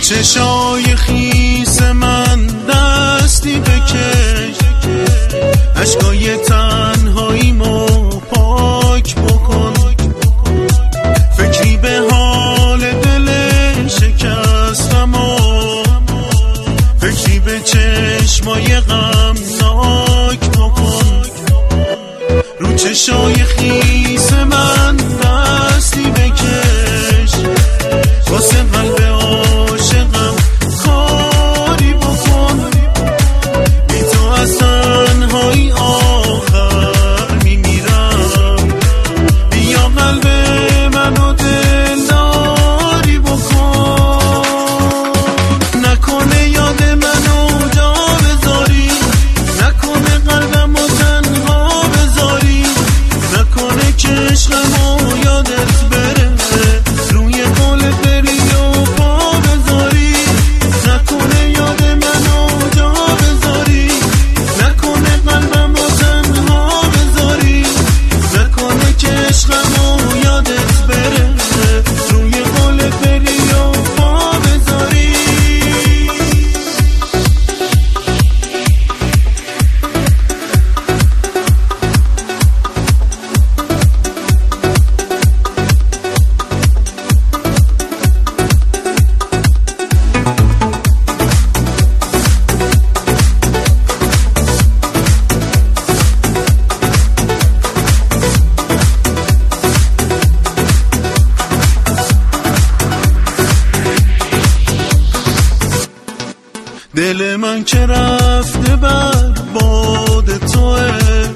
چشای خیس من دستی بکش، اشکای تنهاییمو پاک بکن، فکری به حال دل شکستم و فکری به چشمای غمناک بکن. رو چشای خیس من دستی بکش، واسه قلب عاشقم کاری بکن، بی تو از تنهایی آخر میمیرم، بیا قلب منو دلداری بکن، نکنه یاد منو جا بذاری، نکنه قلبمو تنها بذاری، نکنه که عشقمو یادت بره، روی قول بری و پا بذاری، نکنه یاد منو جا بذاری، نکنه قلبمو تنها بذاری، نکنه که عشقمو یادت بره، روی قول بری و پا بذاری. دل من که رفته بر باد توه،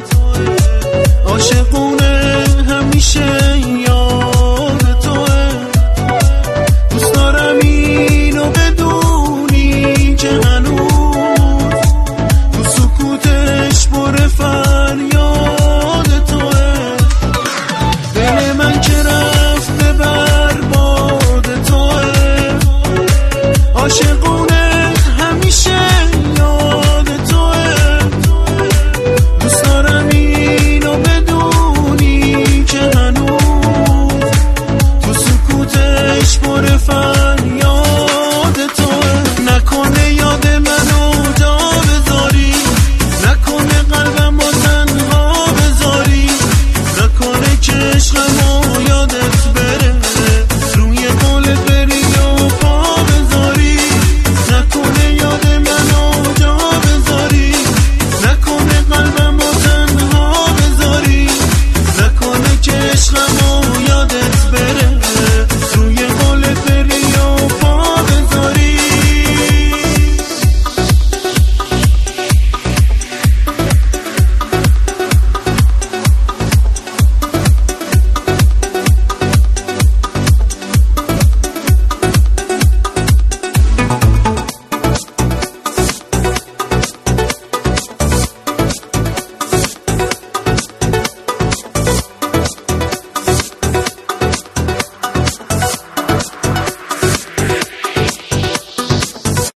عاشقونه همیشه یاد توه، دوست دارم اینو بدونی که هنوز تو سکوتش پر فریاد توه. دل من که رفته بر باد توه، عاشق